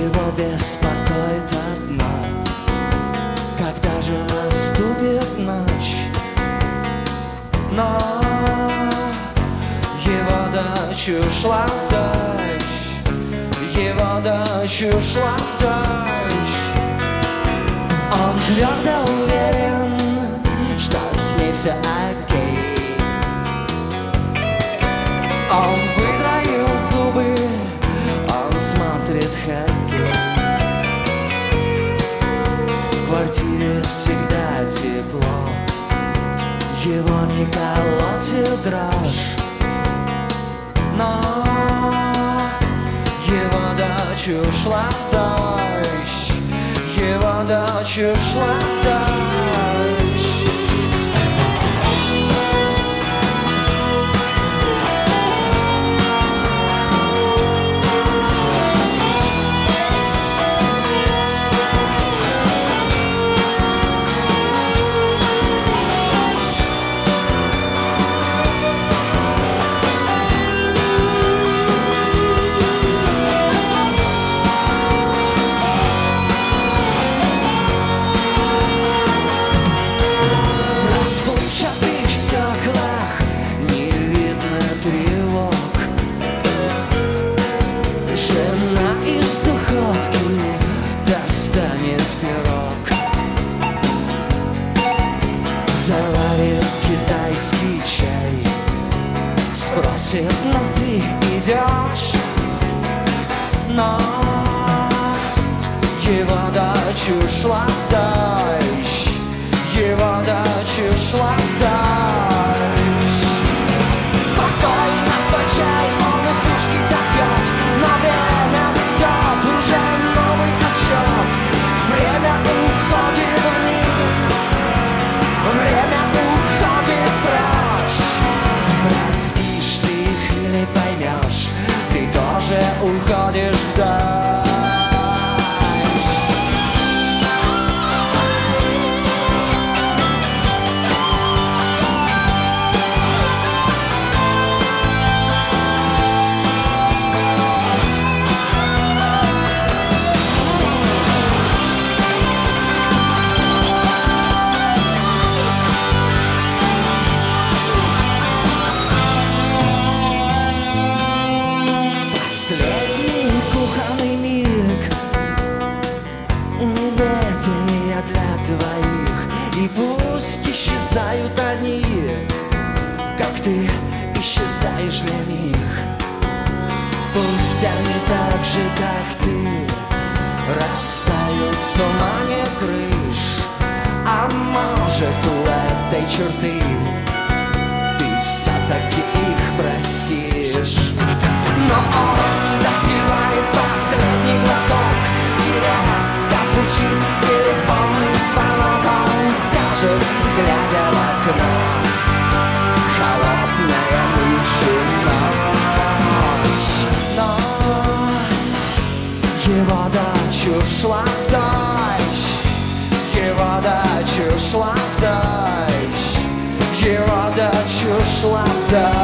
Его беспокоит одно: когда же наступит ночь? Но его дочь ушла в дождь, его дочь ушла в дождь. Он твердо уверен, что с ней все окей. Он выдавил зубы, он смотрит хоккей. В квартире всегда тепло, его не колотит дрожь. Но его дочь ушла в дождь, его дочь ушла в дождь. В стеклах не видно тревог. Жена из духовки достанет пирог, заварит китайский чай, спросит: ну ты идешь? Но его дочь ушла в дождь, его дочь ушла в дождь. Спокойно свой чай он из кружки допьет, но время ведет уже новый отсчет. Время уходит вниз, время уходит прочь. Простишь ты их или поймешь, ты тоже уходишь в дождь. Последний кухонный миг, видение для двоих, и пусть исчезают они, как ты исчезаешь для них. Пусть они так же, как ты, растают в тумане крыш. А может, у этой черты ты все-таки их простишь. Но он допивает последний глоток, и резко звучит телефонный звонок. Он скажет, глядя в окно: холодная ночь. Но его дочь ушла в дождь, его дочь ушла в дождь, его дочь ушла в дождь.